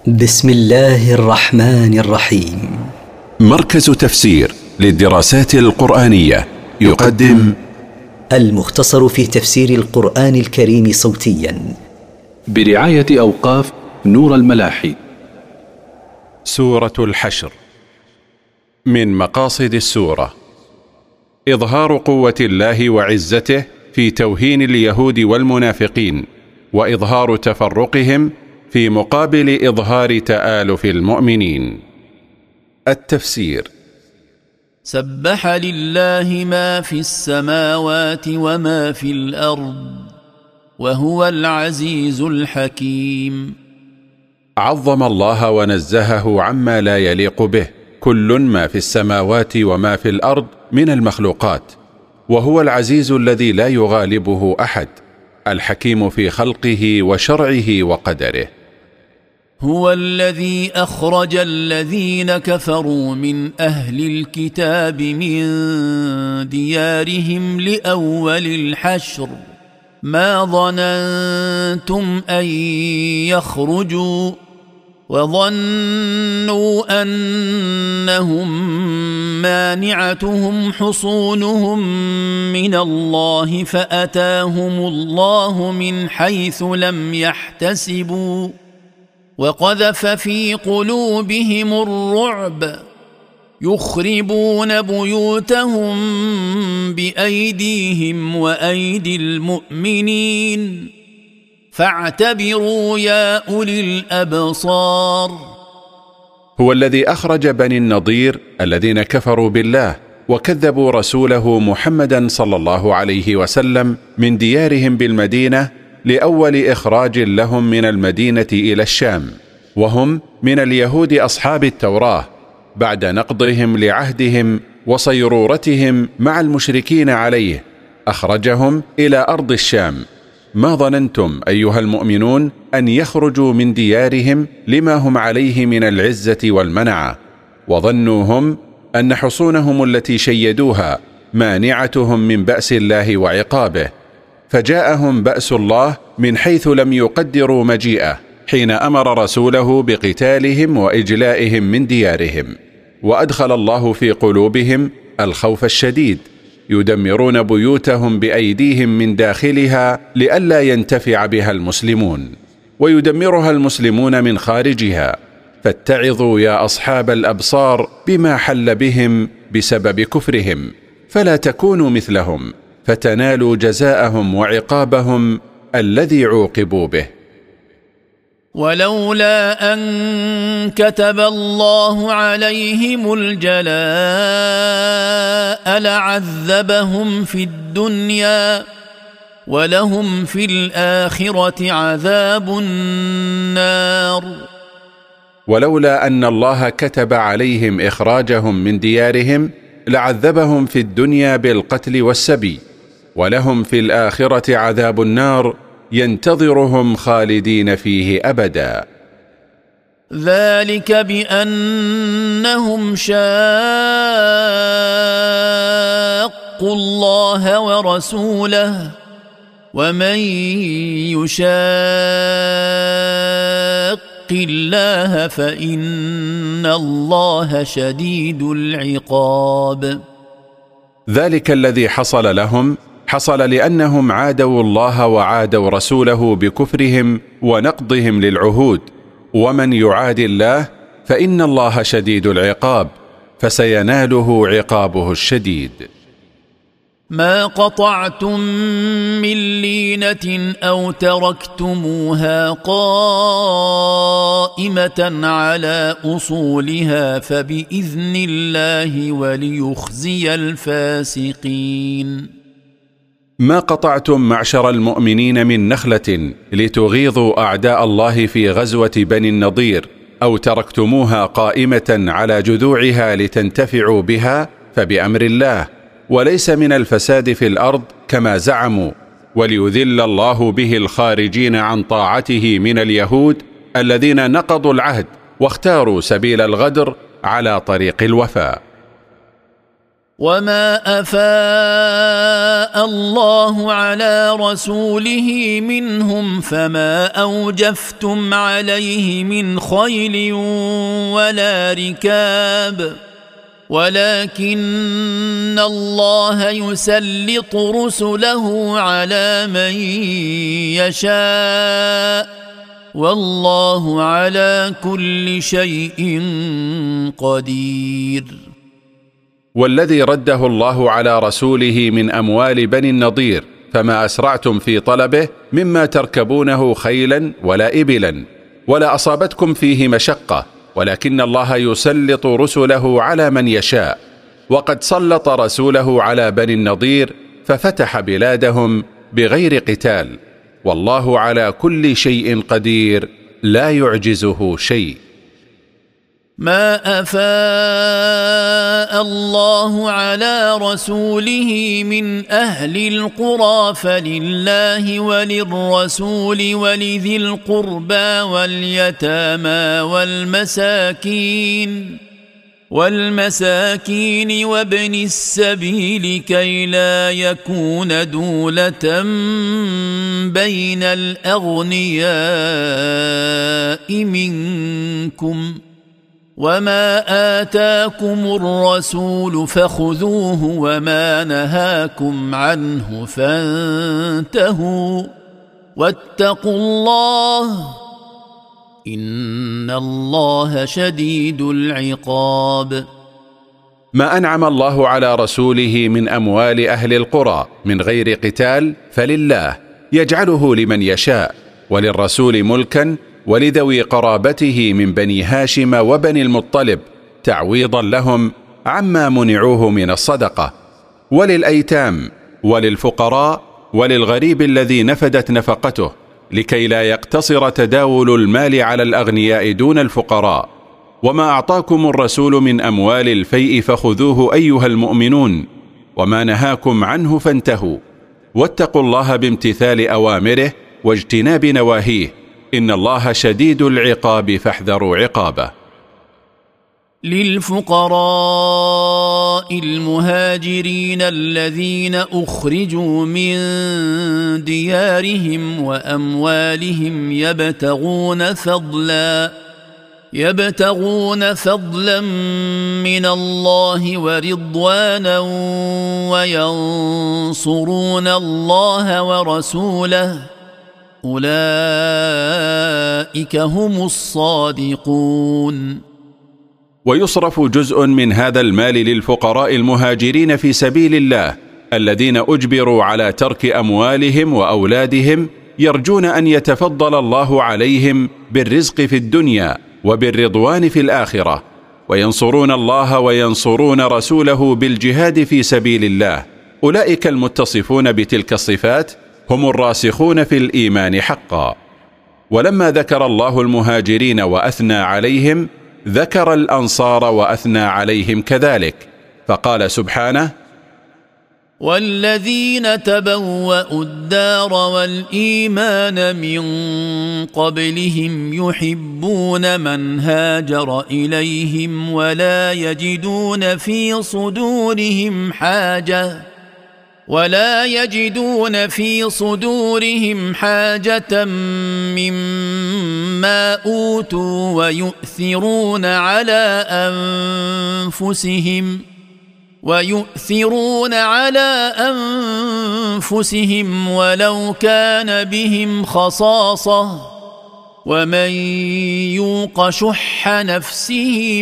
بسم الله الرحمن الرحيم. مركز تفسير للدراسات القرآنية يقدم المختصر في تفسير القرآن الكريم صوتيا برعاية أوقاف نور الملاحي. سورة الحشر. من مقاصد السورة إظهار قوة الله وعزته في توهين اليهود والمنافقين، وإظهار تفرقهم في مقابل إظهار تآلف المؤمنين. التفسير: سبح لله ما في السماوات وما في الأرض وهو العزيز الحكيم. عظم الله ونزهه عما لا يليق به كل ما في السماوات وما في الأرض من المخلوقات، وهو العزيز الذي لا يغالبه أحد، الحكيم في خلقه وشرعه وقدره. هو الذي أخرج الذين كفروا من أهل الكتاب من ديارهم لأول الحشر ما ظننتم أن يخرجوا وظنوا أنهم مانعتهم حصونهم من الله فأتاهم الله من حيث لم يحتسبوا وقذف في قلوبهم الرعب يخربون بيوتهم بأيديهم وأيدي المؤمنين فاعتبروا يا أولي الأبصار. هو الذي أخرج بني النضير الذين كفروا بالله وكذبوا رسوله محمدا صلى الله عليه وسلم من ديارهم بالمدينة لأول إخراج لهم من المدينة إلى الشام، وهم من اليهود أصحاب التوراة، بعد نقضهم لعهدهم وصيرورتهم مع المشركين عليه، أخرجهم إلى أرض الشام. ما ظننتم أيها المؤمنون أن يخرجوا من ديارهم لما هم عليه من العزة والمنعة، وظنوا هم أن حصونهم التي شيدوها مانعتهم من بأس الله وعقابه، فجاءهم بأس الله من حيث لم يقدروا مجيئه، حين أمر رسوله بقتالهم وإجلائهم من ديارهم، وأدخل الله في قلوبهم الخوف الشديد، يدمرون بيوتهم بأيديهم من داخلها لئلا ينتفع بها المسلمون، ويدمرها المسلمون من خارجها. فاتعظوا يا أصحاب الأبصار بما حل بهم بسبب كفرهم، فلا تكونوا مثلهم فتنالوا جزاءهم وعقابهم الذي عوقبوا به. ولولا أن كتب الله عليهم الجلاء لعذبهم في الدنيا ولهم في الآخرة عذاب النار. ولولا أن الله كتب عليهم إخراجهم من ديارهم لعذبهم في الدنيا بالقتل والسبي، ولهم في الآخرة عذاب النار ينتظرهم خالدين فيه أبدا. ذلك بأنهم شاقوا الله ورسوله ومن يشاق الله فإن الله شديد العقاب. ذلك الذي حصل لهم حصل لأنهم عادوا الله وعادوا رسوله بكفرهم ونقضهم للعهود، ومن يعاد الله فإن الله شديد العقاب، فسيناله عقابه الشديد. ما قطعتم من لينة أو تركتموها قائمة على أصولها فبإذن الله وليخزي الفاسقين. ما قطعتم معشر المؤمنين من نخلة لتغيظوا أعداء الله في غزوة بني النضير، أو تركتموها قائمة على جذوعها لتنتفعوا بها، فبأمر الله، وليس من الفساد في الأرض كما زعموا، وليذل الله به الخارجين عن طاعته من اليهود الذين نقضوا العهد واختاروا سبيل الغدر على طريق الوفاء. وما أفاء الله على رسوله منهم فما أوجفتم عليه من خيل ولا ركاب ولكن الله يسلط رسله على من يشاء والله على كل شيء قدير. والذي رده الله على رسوله من أموال بني النضير فما أسرعتم في طلبه مما تركبونه خيلا ولا إبلا ولا أصابتكم فيه مشقة، ولكن الله يسلط رسله على من يشاء، وقد سلط رسوله على بني النضير ففتح بلادهم بغير قتال، والله على كل شيء قدير لا يعجزه شيء. ما أفاء الله على رسوله من أهل القرى فلله وللرسول ولذي القربى واليتامى والمساكين وابن السبيل كي لا يكون دولة بين الأغنياء منكم وما آتاكم الرسول فخذوه وما نهاكم عنه فانتهوا واتقوا الله إن الله شديد العقاب. ما أنعم الله على رسوله من أموال أهل القرى من غير قتال فلله يجعله لمن يشاء، وللرسول ملكا ولذوي قرابته من بني هاشم وبني المطلب تعويضا لهم عما منعوه من الصدقة، وللأيتام وللفقراء وللغريب الذي نفدت نفقته، لكي لا يقتصر تداول المال على الأغنياء دون الفقراء. وما أعطاكم الرسول من أموال الفيء فخذوه أيها المؤمنون، وما نهاكم عنه فانتهوا، واتقوا الله بامتثال أوامره واجتناب نواهيه، إن الله شديد العقاب فاحذروا عقابه. للفقراء المهاجرين الذين أخرجوا من ديارهم وأموالهم يبتغون فضلا من الله ورضوانا وينصرون الله ورسوله أولئك هم الصادقون. ويصرف جزء من هذا المال للفقراء المهاجرين في سبيل الله الذين أجبروا على ترك أموالهم وأولادهم يرجون أن يتفضل الله عليهم بالرزق في الدنيا وبالرضوان في الآخرة، وينصرون الله وينصرون رسوله بالجهاد في سبيل الله. أولئك المتصفون بتلك الصفات هم الراسخون في الإيمان حقا. ولما ذكر الله المهاجرين وأثنى عليهم ذكر الأنصار وأثنى عليهم كذلك، فقال سبحانه: والذين تبوأوا الدار والإيمان من قبلهم يحبون من هاجر إليهم ولا يجدون في صدورهم حاجة مما أوتوا ويؤثرون على أنفسهم ولو كان بهم خصاصة ومن يوق شح نفسه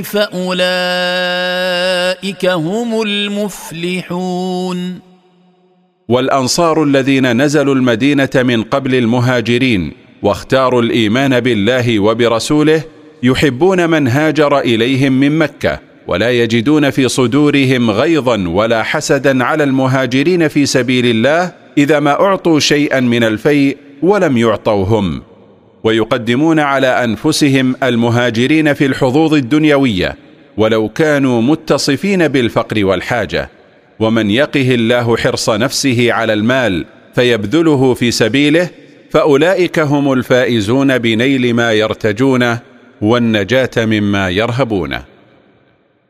فأولئك هم المفلحون. والأنصار الذين نزلوا المدينة من قبل المهاجرين واختاروا الإيمان بالله وبرسوله يحبون من هاجر إليهم من مكة، ولا يجدون في صدورهم غيظا ولا حسدا على المهاجرين في سبيل الله إذا ما أعطوا شيئا من الفيء ولم يعطوا هم، ويقدمون على أنفسهم المهاجرين في الحظوظ الدنيوية ولو كانوا متصفين بالفقر والحاجة. ومن يقه الله حرص نفسه على المال فيبذله في سبيله فأولئك هم الفائزون بنيل ما يرتجونه والنجاة مما يرهبونه.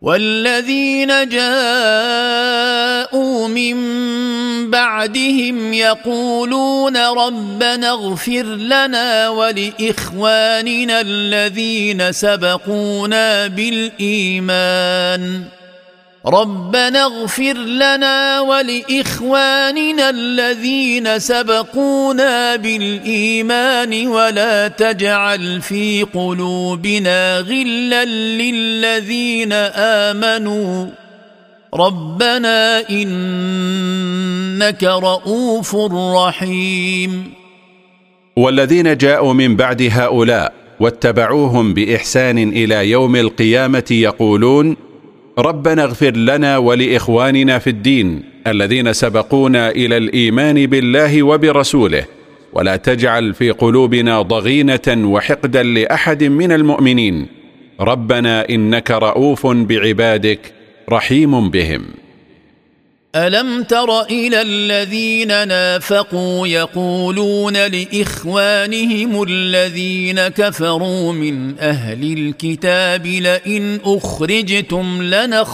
والذين جاءوا من بعدهم يقولون ربنا اغفر لنا ولإخواننا الذين سبقونا بالإيمان ربنا اغفر لنا ولإخواننا الذين سبقونا بالإيمان ولا تجعل في قلوبنا غلا للذين آمنوا ربنا إنك رؤوف رحيم. والذين جاءوا من بعد هؤلاء واتبعوهم بإحسان إلى يوم القيامة يقولون ربنا اغفر لنا ولإخواننا في الدين الذين سبقونا إلى الإيمان بالله وبرسوله ولا تجعل في قلوبنا ضغينة وحقدا لأحد من المؤمنين ربنا إنك رؤوف بعبادك رحيم بهم. ألم تر إلى الذين نافقوا يقولون لإخوانهم الذين كفروا من أهل الكتاب لئن أخرجتم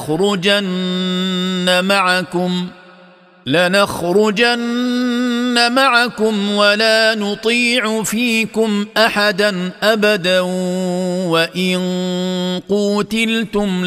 لنخرجن معكم ولا نطيع فيكم أحدا أبدا وإن قوتلتم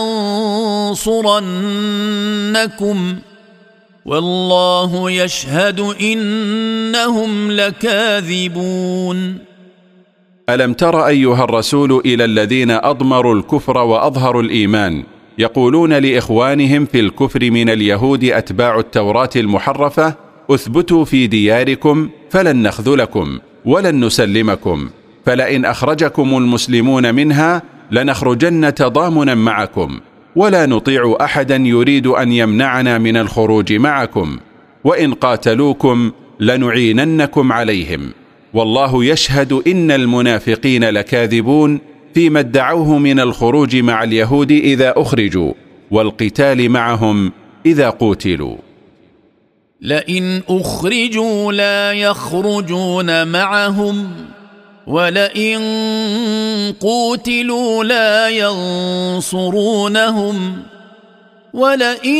لننصرنكم والله يشهد إنهم لكاذبون. ألم تر أيها الرسول إلى الذين أضمروا الكفر وأظهروا الإيمان يقولون لإخوانهم في الكفر من اليهود أتباع التوراة المحرفة اثبتوا في دياركم فلن نخذلكم ولن نسلمكم فلئن أخرجكم المسلمون منها لنخرجن تضامنا معكم ولا نطيع أحدا يريد أن يمنعنا من الخروج معكم وإن قاتلوكم لنعيننكم عليهم والله يشهد إن المنافقين لكاذبون فيما ادعوه من الخروج مع اليهود إذا أخرجوا والقتال معهم إذا قوتلوا. لئن أخرجوا لا يخرجون معهم ولئن قوتلوا لا ينصرونهم ولئن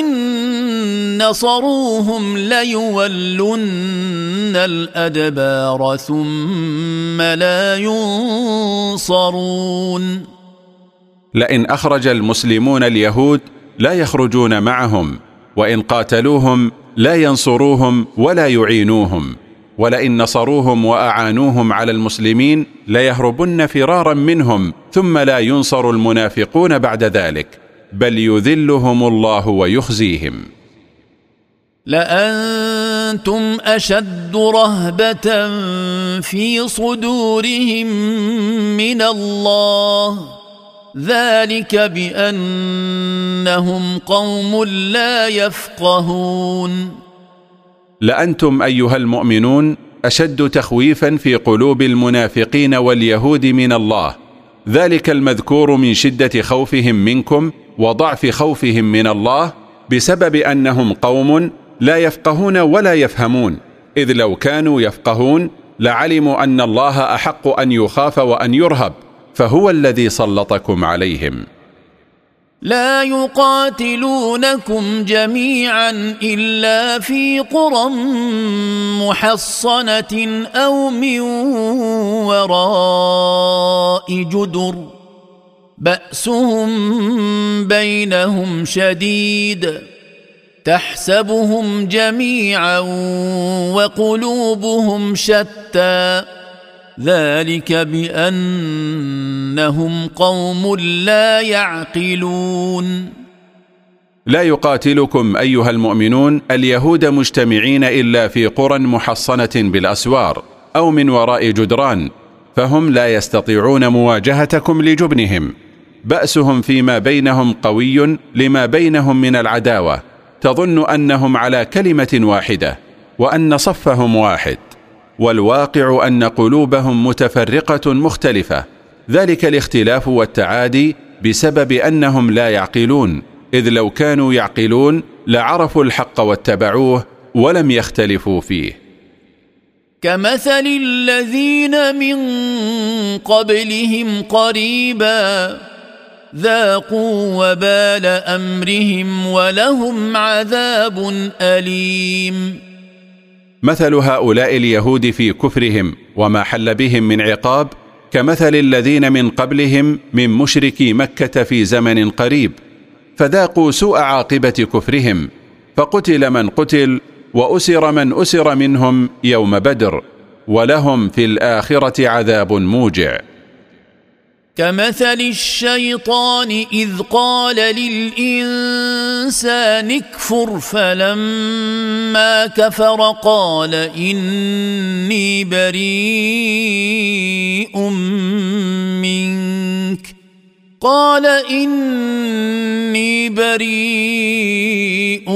نصروهم ليولن الأدبار ثم لا ينصرون. لئن أخرج المسلمون اليهود لا يخرجون معهم وإن قاتلوهم لا ينصروهم ولا يعينوهم ولئن نصروهم وأعانوهم على المسلمين ليهربن فرارا منهم ثم لا ينصر المنافقون بعد ذلك بل يذلهم الله ويخزيهم. لأنتم أشد رهبة في صدورهم من الله ذلك بأنهم قوم لا يفقهون. لأنتم أيها المؤمنون أشد تخويفا في قلوب المنافقين واليهود من الله ذلك المذكور من شدة خوفهم منكم وضعف خوفهم من الله بسبب أنهم قوم لا يفقهون ولا يفهمون إذ لو كانوا يفقهون لعلموا أن الله أحق أن يخاف وأن يرهب فهو الذي سلطكم عليهم. لا يقاتلونكم جميعا إلا في قرى محصنة أو من وراء جدر بأسهم بينهم شديد تحسبهم جميعا وقلوبهم شتى ذلك بأنهم قوم لا يعقلون. لا يقاتلكم أيها المؤمنون اليهود مجتمعين إلا في قرى محصنة بالأسوار أو من وراء جدران فهم لا يستطيعون مواجهتكم لجبنهم بأسهم فيما بينهم قوي لما بينهم من العداوة تظن أنهم على كلمة واحدة وأن صفهم واحد والواقع أن قلوبهم متفرقة مختلفة ذلك الاختلاف والتعادي بسبب أنهم لا يعقلون إذ لو كانوا يعقلون لعرفوا الحق واتبعوه ولم يختلفوا فيه. كمثل الذين من قبلهم قريبا ذاقوا وبال أمرهم ولهم عذاب أليم. مثل هؤلاء اليهود في كفرهم وما حل بهم من عقاب كمثل الذين من قبلهم من مشركي مكة في زمن قريب، فذاقوا سوء عاقبة كفرهم، فقتل من قتل وأسر من أسر منهم يوم بدر، ولهم في الآخرة عذاب موجع. كمثل الشيطان إذ قال للإنسان اكفر فلما كفر قال إني بريء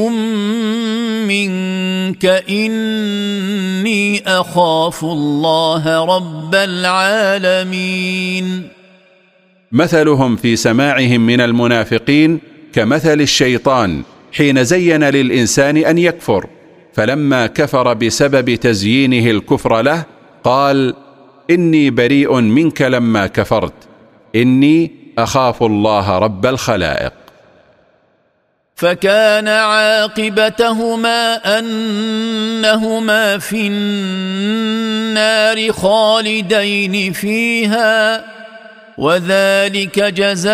منك إني أخاف الله رب العالمين. مثلهم في سماعهم من المنافقين كمثل الشيطان حين زين للإنسان أن يكفر، فلما كفر بسبب تزيينه الكفر له قال إني بريء منك لما كفرت إني أخاف الله رب الخلائق. فكان عاقبتهما أنهما في النار خالدين فيها وذلك جزاء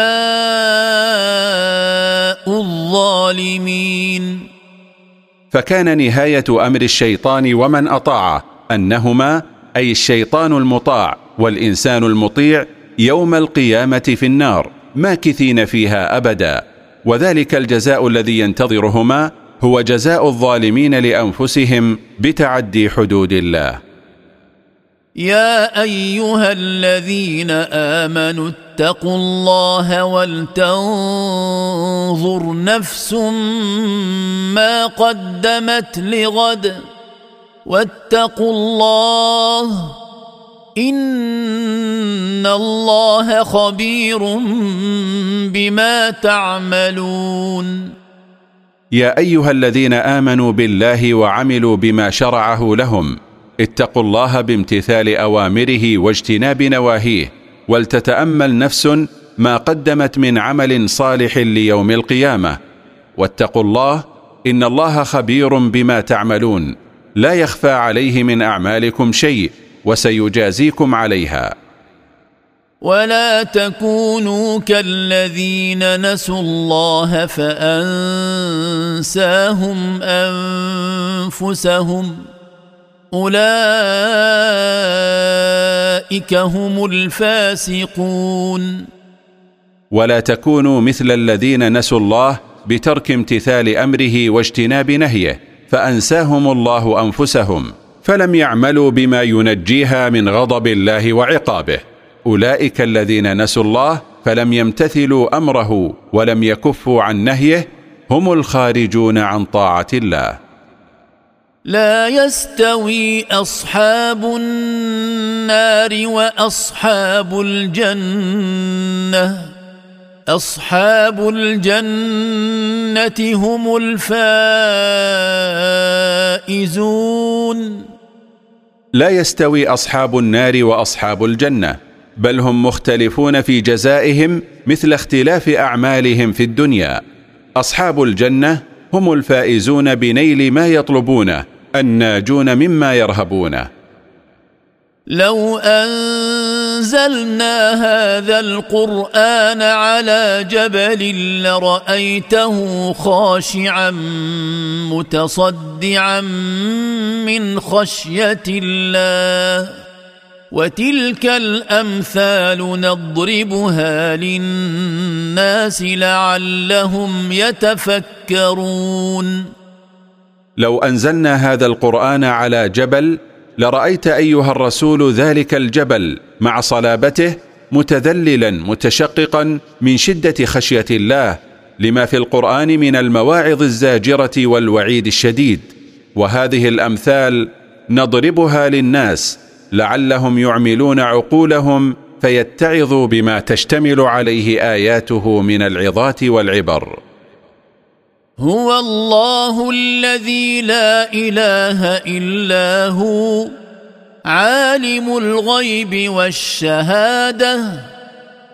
الظالمين. فكان نهاية أمر الشيطان ومن أطاعه أنهما أي الشيطان المطاع والإنسان المطيع يوم القيامة في النار ماكثين فيها أبدا، وذلك الجزاء الذي ينتظرهما هو جزاء الظالمين لأنفسهم بتعدي حدود الله. يا أيها الذين آمنوا اتقوا الله ولتنظر نفس ما قدمت لغد واتقوا الله إن الله خبير بما تعملون. يا أيها الذين آمنوا بالله وعملوا بما شرعه لهم اتقوا الله بامتثال أوامره واجتناب نواهيه، ولتتأمل نفس ما قدمت من عمل صالح ليوم القيامة، واتقوا الله إن الله خبير بما تعملون، لا يخفى عليه من أعمالكم شيء وسيجازيكم عليها. ولا تكونوا كالذين نسوا الله فأنساهم أنفسهم أولئك هم الفاسقون. ولا تكونوا مثل الذين نسوا الله بترك امتثال أمره واجتناب نهيه فأنساهم الله أنفسهم فلم يعملوا بما ينجيها من غضب الله وعقابه. أولئك الذين نسوا الله فلم يمتثلوا أمره ولم يكفوا عن نهيه هم الخارجون عن طاعة الله. لا يستوي أصحاب النار وأصحاب الجنة، أصحاب الجنة هم الفائزون. لا يستوي أصحاب النار وأصحاب الجنة، بل هم مختلفون في جزائهم مثل اختلاف أعمالهم في الدنيا. أصحاب الجنة هم الفائزون بنيل ما يطلبونه الناجون مما يرهبونه. لو أنزلنا هذا القرآن على جبل لرأيته خاشعا متصدعا من خشية الله وتلك الأمثال نضربها للناس لعلهم يتفكرون. لو أنزلنا هذا القرآن على جبل لرأيت أيها الرسول ذلك الجبل مع صلابته متذللا متشققا من شدة خشية الله لما في القرآن من المواعظ الزاجرة والوعيد الشديد، وهذه الأمثال نضربها للناس لعلهم يعملون عقولهم فيتعظوا بما تشتمل عليه آياته من العظات والعبر. هو الله الذي لا إله إلا هو عالم الغيب والشهادة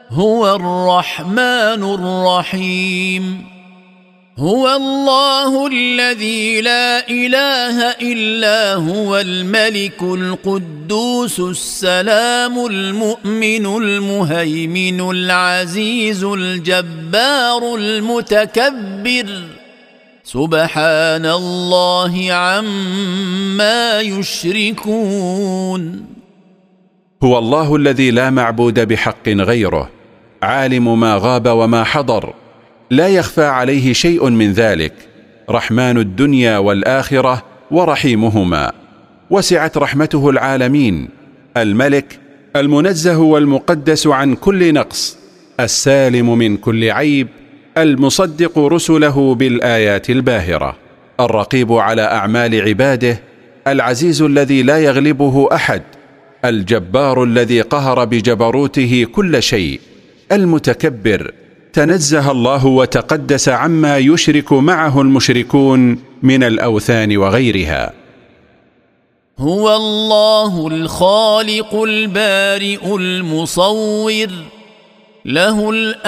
هو الرحمن الرحيم هو الله الذي لا إله إلا هو الملك القدوس السلام المؤمن المهيمن العزيز الجبار المتكبر سبحان الله عما يشركون. هو الله الذي لا معبود بحق غيره، عالم ما غاب وما حضر، لا يخفى عليه شيء من ذلك، رحمن الدنيا والآخرة ورحيمهما، وسعت رحمته العالمين، الملك المنزه والمقدس عن كل نقص، السالم من كل عيب، المصدق رسله بالآيات الباهرة، الرقيب على أعمال عباده، العزيز الذي لا يغلبه أحد، الجبار الذي قهر بجبروته كل شيء، المتكبر، تنزه الله وتقدس عما يشرك معه المشركون من الأوثان وغيرها. هو الله الخالق البارئ المصور له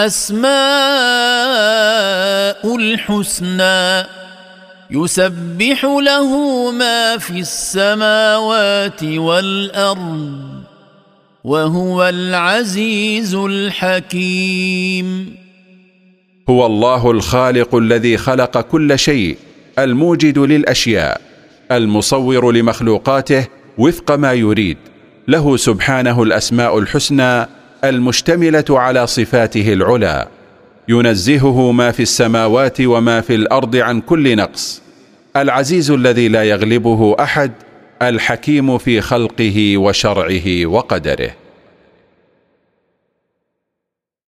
الأسماء الحسنى يسبح له ما في السماوات والأرض وهو العزيز الحكيم. هو الله الخالق الذي خلق كل شيء، الموجد للأشياء، المصور لمخلوقاته وفق ما يريد، له سبحانه الأسماء الحسنى المشتملة على صفاته العلى، ينزهه ما في السماوات وما في الأرض عن كل نقص، العزيز الذي لا يغلبه أحد، الحكيم في خلقه وشرعه وقدره.